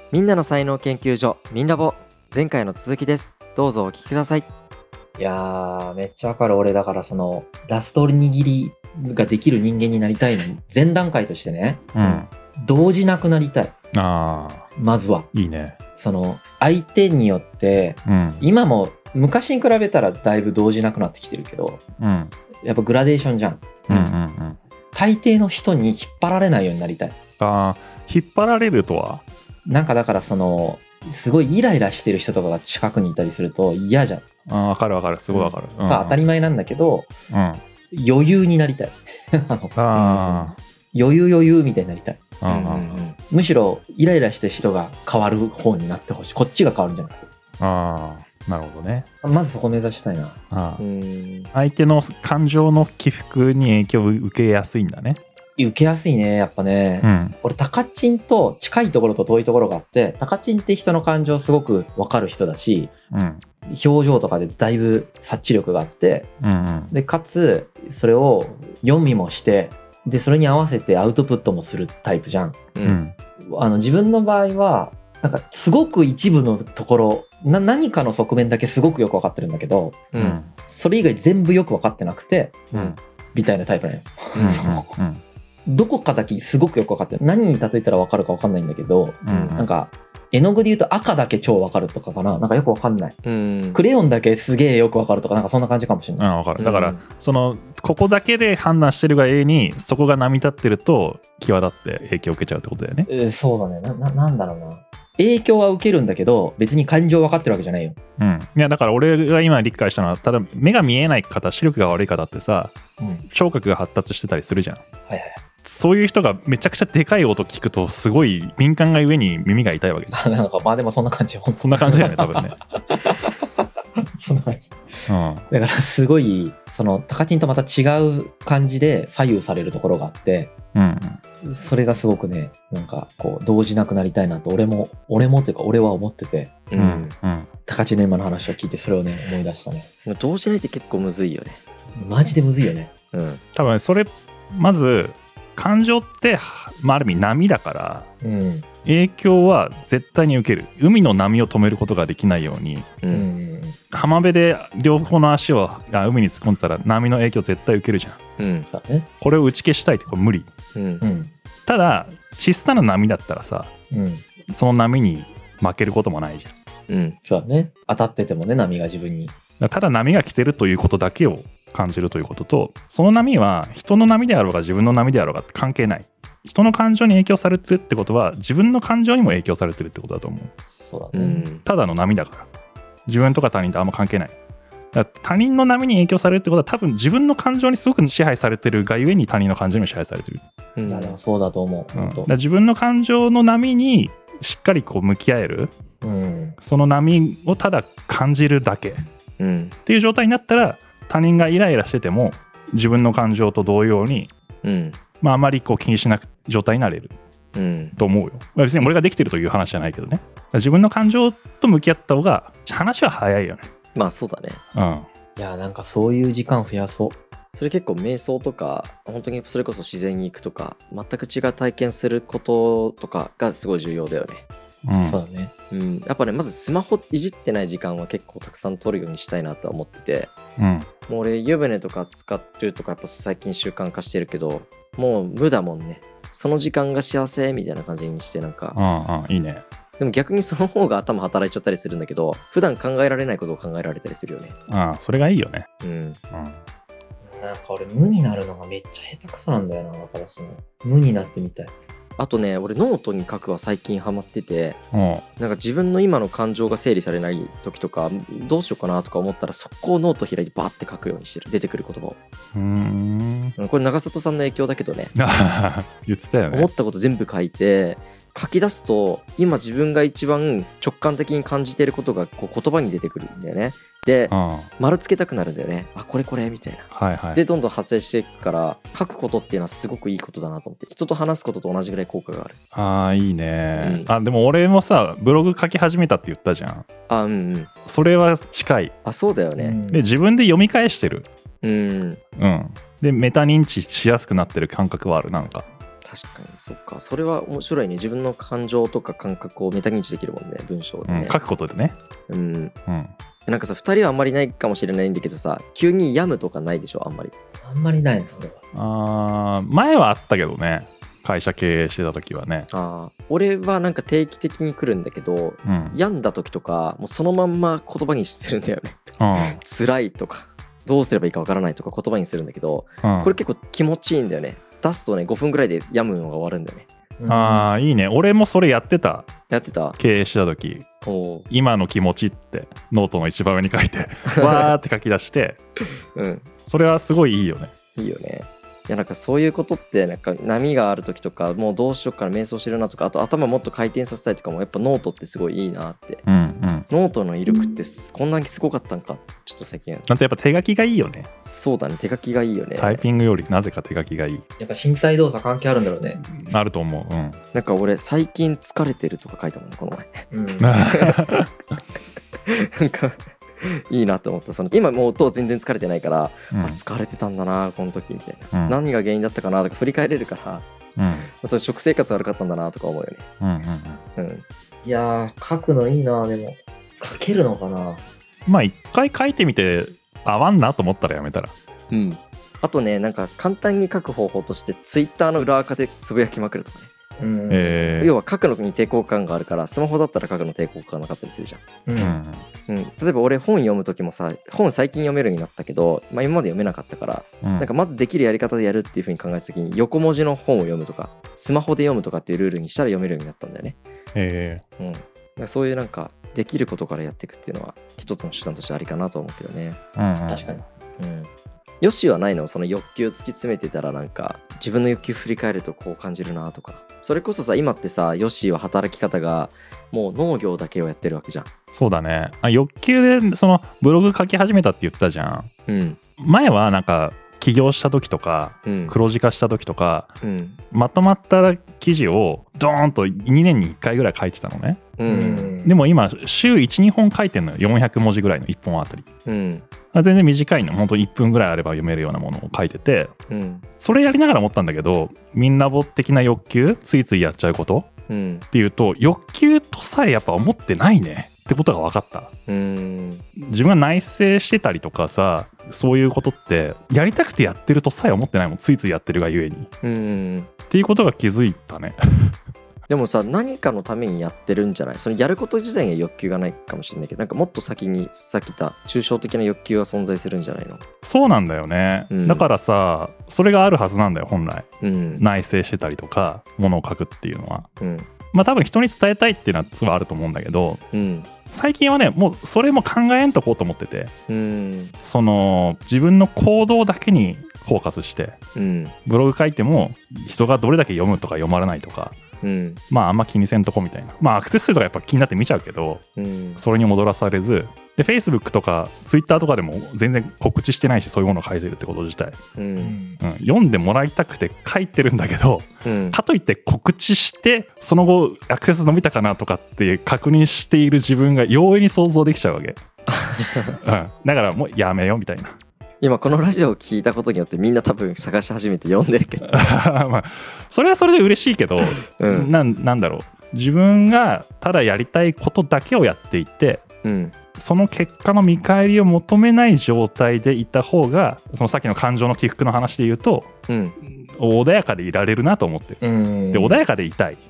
みんなの才能研究所みんなぼ、前回の続きです。どうぞお聞きください。 いやー、めっちゃわかる。俺だからそのラスト握りができる人間になりたいの前段階としてね、動じなくなりたい。まずはいいね。 その相手によって、今も昔に比べたらだいぶ動じなくなってきてるけど、やっぱグラデーションじゃん。大抵の人に引っ張られないようになりたい。 引っ張られるとはなんかだからそのすごいイライラしてる人とかが近くにいたりすると嫌じゃん。 わかるわかる、すごいわかる。 さあ当たり前なんだけど、余裕になりたい。余裕みたいになりたい。むしろイライラしてる人が変わる方になってほしい。こっちが変わるんじゃなくて。 なるほどね。 まずそこ目指したいな。 相手の感情の起伏に影響を受けやすいんだね。 受けやすいね、やっぱね。俺タカチンと近いところと遠いところがあって、タカチンって人の感情すごく分かる人だし、表情とかでだいぶ察知力があって、でかつそれを読みもして、でそれに合わせてアウトプットもするタイプじゃん。自分の場合はなんかすごく一部のところ何かの側面だけすごくよく分かってるんだけど、それ以外全部よく分かってなくて、みたいなタイプね。どこかだけすごくよく分かってる。何に例えたら分かるか分かんないんだけど、なんか絵の具で言うと赤だけ超分かるとかかな。なんかよく分かんない。クレヨンだけすげえよく分かるとか、なんかそんな感じかもしれない。 分かる。だから、ここだけで判断してるが絵にそこが波立ってると際立って影響を受けちゃうってことだよね。 そうだね。なんだろうな。影響は受けるんだけど別に感情分かってるわけじゃないよ。 いやだから俺が今理解したのは、ただ目が見えない方、視力が悪い方ってさ、聴覚が発達してたりするじゃん。そういう人がめちゃくちゃでかい音聞くとすごい敏感がゆえに耳が痛いわけだ。 なんかまあでもそんな感じ。 そんな感じだよね多分ね。 そんな感じ。だからすごいそのタカチンとまた違う感じで左右されるところがあって、それがすごくね、なんかこう動じなくなりたいなと俺もっていうか俺は思ってて、タカチンの今の話を聞いてそれをね思い出したね。 動じないって結構むずいよね。 マジでむずいよね。 多分それまず感情って、ある意味波だから、影響は絶対に受ける。海の波を止めることができないように、浜辺で両方の足を海に突っ込んでたら波の影響絶対受けるじゃん。これを打ち消したいってこれ無理。ただ小さな波だったらさ、その波に負けることもないじゃん。 そうだね。当たっててもね、波が自分に。 ただ波が来てるということだけを感じるということと、その波は人の波であろうが自分の波であろうが関係ない。人の感情に影響されてるってことは自分の感情にも影響されてるってことだと思う。 そうだね。 ただの波だから自分とか他人とあんま関係ない。だから他人の波に影響されるってことは多分自分の感情にすごく支配されてるがゆえに他人の感情にも支配されてる。 いやでもそうだと思う。 だから自分の感情の波にしっかりこう向き合える、その波をただ感じるだけ、っていう状態になったら他人がイライラしてても自分の感情と同様に、あまりこう気にしなく状態になれる、と思うよ。別に俺ができてるという話じゃないけどね。自分の感情と向き合った方が話は早いよね。 まあそうだね。 いやなんかそういう時間増やそう。 それ結構瞑想とか本当にそれこそ自然に行くとか全く違う体験することとかがすごい重要だよね。 そうだね。 やっぱね、まずスマホいじってない時間は結構たくさん取るようにしたいなとは思ってて、もう俺湯船とか使ってるとかやっぱ最近習慣化してるけど、もう無だもんね。その時間が幸せみたいな感じにして、なんかいいね。 でも逆にその方が頭働いちゃったりするんだけど、普段考えられないことを考えられたりするよね。 それがいいよね。 なんか俺無になるのがめっちゃ下手くそなんだよな。だからその無になってみたい。 あとね、俺ノートに書くは最近ハマってて、なんか自分の今の感情が整理されない時とかどうしようかなとか思ったら速攻ノート開いてバーって書くようにしてる。出てくる言葉を。これ長里さんの影響だけどね。 言ってたよね。 思ったこと全部書いて書き出すと今自分が一番直感的に感じていることがこう言葉に出てくるんだよね。で、丸つけたくなるんだよね。これみたいな、でどんどん発生していくから書くことっていうのはすごくいいことだなと思って、人と話すことと同じぐらい効果がある。 いいね。でも俺もさブログ書き始めたって言ったじゃん。それは近い。 そうだよね。 で自分で読み返してる。でメタ認知しやすくなってる感覚はある。なんか確かにそっか。それは面白いね。自分の感情とか感覚をメタ認知できるもんね、文章でね、 書くことでね。 なんかさ、2人はあんまりないかもしれないんだけどさ、急に病むとかないでしょ、あんまり。 あんまりないの俺は。前はあったけどね、会社経営してた時はね。 俺はなんか定期的に来るんだけど、病んだ時とかもうそのまんま言葉にするんだよね。辛いとかどうすればいいかわからないとか言葉にするんだけど、これ結構気持ちいいんだよね。出すとね5分ぐらいで病むのが終わるんだよね。 いいね。俺もそれやってた。経営した時、今の気持ちってノートの一番上に書いてわーって書き出して、それはすごいいいよね。 いいよね。いやなんかそういうことってなんか波がある時とかもうどうしよっかな瞑想してるなとか、あと頭もっと回転させたいとかもやっぱノートってすごいいいなって、ノートの威力ってこんなにすごかったんかちょっと最近なんてやっぱ手書きがいいよね。 そうだね、手書きがいいよね。 タイピングよりなぜか手書きがいい。 やっぱ身体動作関係あるんだろうね。 あると思う。 なんか俺最近疲れてるとか書いたもんねこの前。なんかいいなと思った。今もうと全然疲れてないから、疲れてたんだなこの時みたいな、何が原因だったかなとか振り返れるから、あと食生活悪かったんだなとか思うよね。 いやー書くのいいな。でも書けるのかな。 まあ一回書いてみて合わんなと思ったらやめたら。 あとね、なんか簡単に書く方法としてツイッターの裏垢でつぶやきまくるとかね。要は書くのに抵抗感があるから、スマホだったら書くの抵抗感なかったりするじゃん。例えば俺本読む時もさ、本最近読めるようになったけど、今まで読めなかったから、なんかまずできるやり方でやるっていう風に考えた時に横文字の本を読むとかスマホで読むとかっていうルールにしたら読めるようになったんだよね。そういうなんかできることからやっていくっていうのは一つの手段としてありかなと思うけどね。 確かに。 ヨッシーはないの？その欲求突き詰めてたらなんか自分の欲求振り返るとこう感じるなとか。それこそさ、今ってさ、ヨッシーは働き方がもう農業だけをやってるわけじゃん。 そうだね。欲求でそのブログ書き始めたって言ったじゃん。前はなんか起業した時とか、黒字化した時とか、まとまった記事をドーンと2年に1回ぐらい書いてたのね。でも今週 1,2 本書いてんのよ。400文字ぐらいの1本あたり。全然短いの。本当1分ぐらいあれば読めるようなものを書いてて、それやりながら思ったんだけど、みんなぼ的な欲求、ついついやっちゃうことっていうと、欲求とさえやっぱ思ってないねってことが分かった。自分が内省してたりとかさ、そういうことってやりたくてやってるとさえ思ってないもん。ついついやってるがゆえにっていうことが気づいたね。 でもさ、何かのためにやってるんじゃない？そのやること自体には欲求がないかもしれないけど、なんかもっと先にさっき言った抽象的な欲求が存在するんじゃないの？ そうなんだよね、だからさ、それがあるはずなんだよ本来、内省してたりとかものを書くっていうのは、まあ多分人に伝えたいっていうのはすごいあると思うんだけど、最近はねもうそれも考えんとこうと思ってて、その自分の行動だけにフォーカスして、ブログ書いても人がどれだけ読むとか読まれないとか、まああんま気にせんとこみたいな。まあアクセス数とかやっぱ気になって見ちゃうけど、それに戻らされずで Facebook とか Twitter とかでも全然告知してないし、そういうものを書いてるってこと自体、読んでもらいたくて書いてるんだけど、かといって告知してその後アクセス伸びたかなとかって確認している自分が容易に想像できちゃうわけ、だからもうやめようみたいな。 今このラジオを聞いたことによってみんな多分探し始めて読んでるけどまあそれはそれで嬉しいけど、なんだろう、自分がただやりたいことだけをやっていて、その結果の見返りを求めない状態でいた方が、そのさっきの感情の起伏の話で言うと、穏やかでいられるなと思ってる、で穏やかでいたい。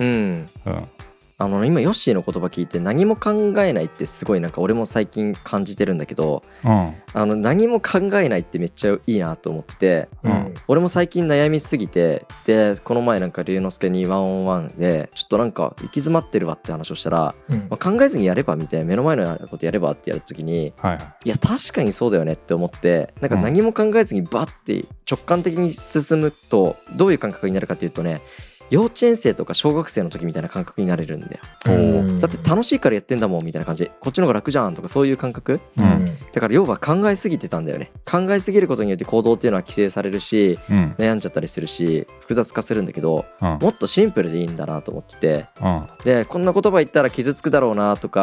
今ヨッシーの言葉聞いて何も考えないってすごいなんか俺も最近感じてるんだけど、何も考えないってめっちゃいいなと思ってて、俺も最近悩みすぎて、でこの前なんか龍之介にワンオンワンでちょっとなんか行き詰まってるわって話をしたら、考えずにやればみたいな、目の前のことやればってやるときに、いや確かにそうだよねって思って、なんか何も考えずにバッて直感的に進むとどういう感覚になるかっていうとね、幼稚園生とか小学生の時みたいな感覚になれるんだよ。だって楽しいからやってんだもんみたいな感じ、こっちの方が楽じゃんとかそういう感覚、だから要は考えすぎてたんだよね。考えすぎることによって行動っていうのは規制されるし、悩んじゃったりするし複雑化するんだけど、もっとシンプルでいいんだなと思ってて、でこんな言葉言ったら傷つくだろうなとか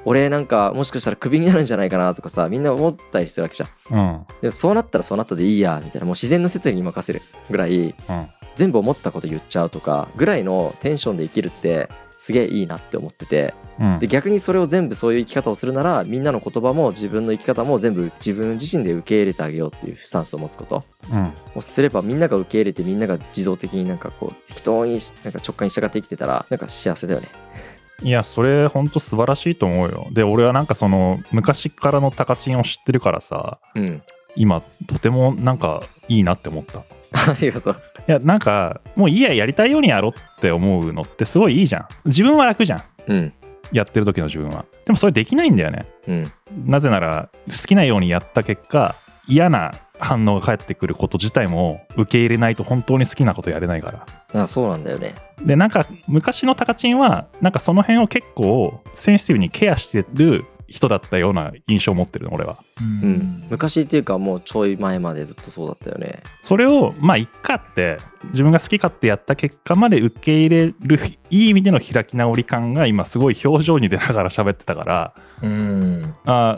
俺なんかもしかしたらクビになるんじゃないかなとかさ、みんな思ったりするわけじゃん。でもそうなったらそうなったでいいやみたいな、もう自然の摂理に任せるぐらい、全部思ったこと言っちゃうとかぐらいのテンションで生きるってすげえいいなって思ってて、で逆にそれを全部そういう生き方をするなら、みんなの言葉も自分の生き方も全部自分自身で受け入れてあげようっていうスタンスを持つことをすれば、みんなが受け入れて、みんなが自動的になんかこう適当になんか直感に従って生きてたらなんか幸せだよね。 いやそれほんと素晴らしいと思うよ。で俺はなんかその昔からのタカチンを知ってるからさ、今とてもなんかいいなって思った。 ありがとう。 いやなんかもういいや、やりたいようにやろうって思うのってすごいいいじゃん。自分は楽じゃん、やってる時の自分は。でもそれできないんだよね、なぜなら好きなようにやった結果嫌な反応が返ってくること自体も受け入れないと本当に好きなことやれないから。 そうなんだよね。 でなんか昔のタカチンはなんかその辺を結構センシティブにケアしてる人だったような印象を持ってるの俺は。 昔っていうかもうちょい前までずっとそうだったよね。 それをまあいっかって自分が好き勝手やった結果まで受け入れるいい意味での開き直り感が今すごい表情に出ながら喋ってたから、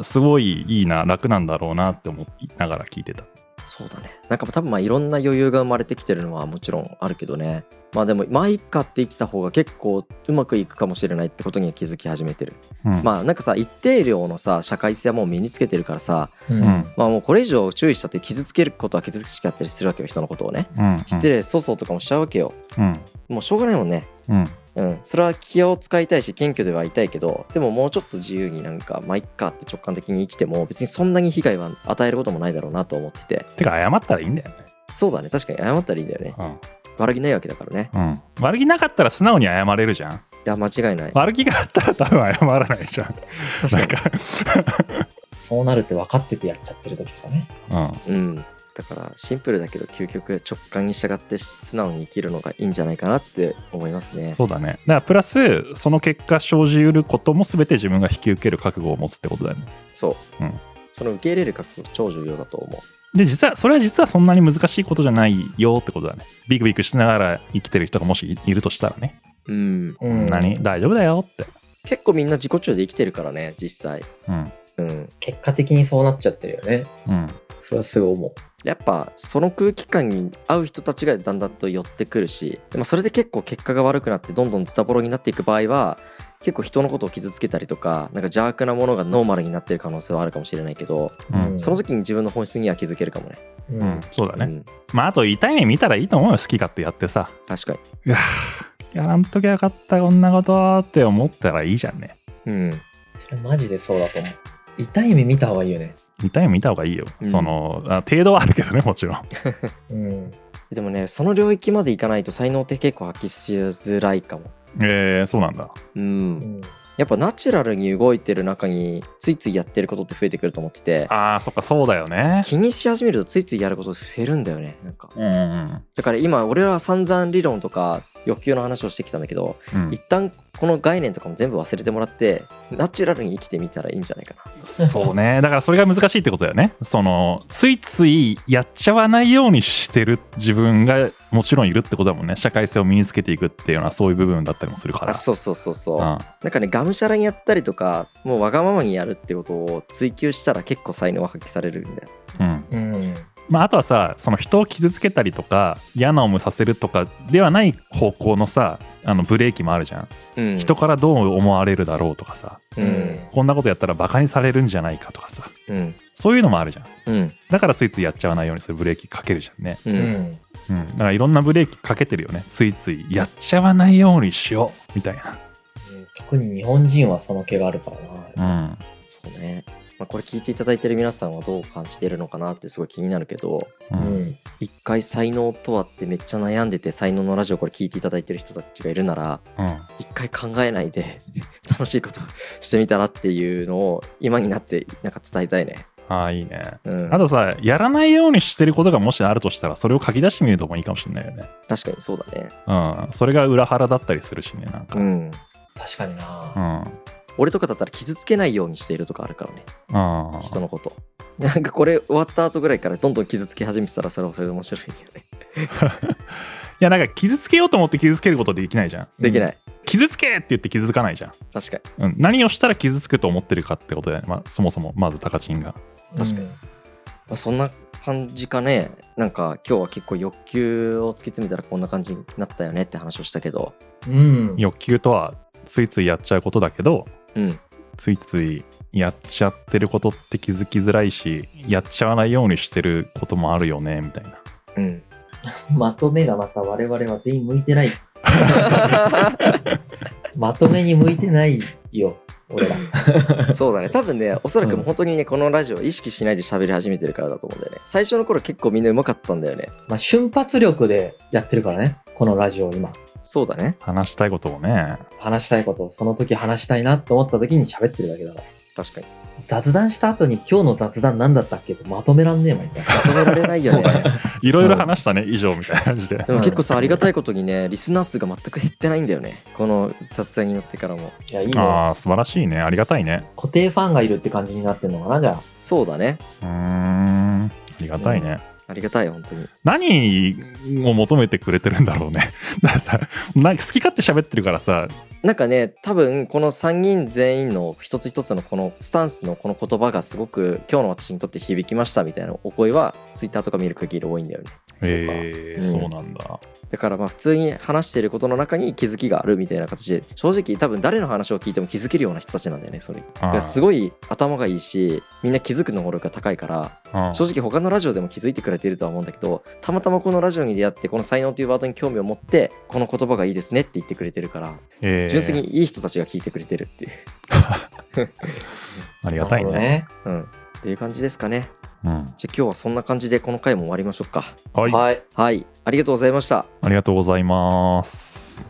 すごいいいな、楽なんだろうなって思いながら聞いてた。 そうだね。なんか多分まあいろんな余裕が生まれてきてるのはもちろんあるけどね。まあでもまあいっかって生きた方が結構うまくいくかもしれないってことには気づき始めてる、まあなんかさ、一定量のさ社会性はもう身につけてるからさ、まあもうこれ以上注意したって傷つけることは傷つけちゃったりするわけよ、人のことをね、失礼粗相とかもしちゃうわけよ、もうしょうがないもんね。それは気を使いたいし謙虚ではいたいけど、でももうちょっと自由になんかまあいっかって直感的に生きても別にそんなに被害は与えることもないだろうなと思ってて。 てか謝ったらいいんだよね。 そうだね、確かに謝ったらいいんだよね、悪気ないわけだからね、 悪気なかったら素直に謝れるじゃん。いや間違いない。 悪気があったら多分謝らないじゃん。 確かにそうなるって分かっててやっちゃってる時とかね。 だからシンプルだけど究極直感に従って素直に生きるのがいいんじゃないかなって思いますね。 そうだね。だからプラスその結果生じうることも全て自分が引き受ける覚悟を持つってことだよね。 そう、その受け入れる覚悟超重要だと思う。 でそれは実はそんなに難しいことじゃないよってことだね。ビクビクしながら生きてる人がもしいるとしたらね、大丈夫だよって。 結構みんな自己中で生きてるからね実際。 結果的にそうなっちゃってるよね。それはすごい思う。 やっぱその空気感に合う人たちがだんだんと寄ってくるし、でもそれで結構結果が悪くなってどんどんズタボロになっていく場合は結構人のことを傷つけたりとか、なんか邪悪なものがノーマルになってる可能性はあるかもしれないけど、その時に自分の本質には気づけるかもね。 そうだね、まああと痛い目見たらいいと思うよ。好き勝手やってさ、 確かにやらんときゃよかったこんなことって思ったらいいじゃんね。 それマジでそうだと思う。痛い目見た方がいいよね。 痛い目見た方がいいよ、その程度はあるけどねもちろんでもねその領域までいかないと才能って結構発揮しづらいかも。 そうなんだ。 やっぱナチュラルに動いてる中についついやってることって増えてくると思ってて。 そっかそうだよね。 気にし始めるとついついやること減るんだよねなんか、だから今俺は散々理論とか欲求の話をしてきたんだけど、一旦この概念とかも全部忘れてもらってナチュラルに生きてみたらいいんじゃないかな。 そうね。だからそれが難しいってことだよね。そのついついやっちゃわないようにしてる自分がもちろんいるってことだもんね。社会性を身につけていくっていうのはそういう部分だったりもするから。 そうなんかねがむしゃらにやったりとかもうわがままにやるってことを追求したら結構才能は発揮されるんだよ。 あとはさ、その人を傷つけたりとか嫌な思いさせるとかではない方向のさブレーキもあるじゃん、人からどう思われるだろうとかさ、こんなことやったらバカにされるんじゃないかとかさ、そういうのもあるじゃん、だからついついやっちゃわないようにするブレーキかけるじゃんね、だからいろんなブレーキかけてるよね。ついついやっちゃわないようにしようみたいな、 特に日本人はその気があるからな。 そうね。これ聞いていただいてる皆さんはどう感じているのかなってすごい気になるけど、一回才能とはってめっちゃ悩んでて才能のラジオこれ聞いていただいてる人たちがいるなら、一回考えないで楽しいことしてみたらっていうのを今になってなんか伝えたいね。 いいね、あとさ、やらないようにしてることがもしあるとしたらそれを書き出してみるともいいかもしれないよね。 確かにそうだね。 それが裏腹だったりするしねなんか、 確かにな。 俺とかだったら傷つけないようにしているとかあるからね、人のこと。なんかこれ終わった後ぐらいからどんどん傷つけ始めてたらそれはそれで面白いんだよね。 いやなんか傷つけようと思って傷つけることできないじゃん。 できない。 傷つけって言って傷つかないじゃん。 確かに、何をしたら傷つくと思ってるかってことで、そもそもまずタカチンが。 確かに、そんな感じかね。なんか今日は結構欲求を突き詰めたらこんな感じになったよねって話をしたけど、 欲求とはついついやっちゃうことだけど、ついついやっちゃってることって気づきづらいし、やっちゃわないようにしてることもあるよねみたいな。 まとめがまた我々は全員向いてない。まとめに向いてないよ。俺らそうだね。多分ね、おそらく本当にね、このラジオを意識しないで喋り始めてるからだと思うんだよね。最初の頃結構みんな上手かったんだよね。 瞬発力でやってるからね、このラジオ今。 そうだね。 話したいことをね。 話したいことをその時話したいなと思った時に喋ってるだけだから。 確かに。 雑談した後に今日の雑談何だったっけってまとめらんねえもん。まとめられないよね。 いろいろ話したね、以上みたいな感じで。 でも結構さ、ありがたいことにね、リスナー数が全く減ってないんだよね。この雑談になってからも。 いや、いいね。 素晴らしいね。ありがたいね。 固定ファンがいるって感じになってんのかな、じゃあ。 そうだね。 ありがたいね。 ありがたい、本当に。 何を求めてくれてるんだろうね。だからさ、なんか好き勝手喋ってるからさ。 なんかね、多分この3人全員の一つ一つのこのスタンスのこの言葉がすごく今日の私にとって響きましたみたいなお声はツイッターとか見る限り多いんだよね。そうなんだ。 だから普通に話していることの中に気づきがあるみたいな形で、正直多分誰の話を聞いても気づけるような人たちなんだよね。それすごい頭がいいし、みんな気づく能力が高いから、正直他のラジオでも気づいてくれているとは思うんだけど、たまたまこのラジオに出会ってこの才能というワードに興味を持ってこの言葉がいいですねって言ってくれてるから、純粋にいい人たちが聞いてくれてるっていうありがたいね。 っていう感じですかね。じゃあ今日はそんな感じでこの回も終わりましょうか。 はい、 はい、ありがとうございました。 ありがとうございます。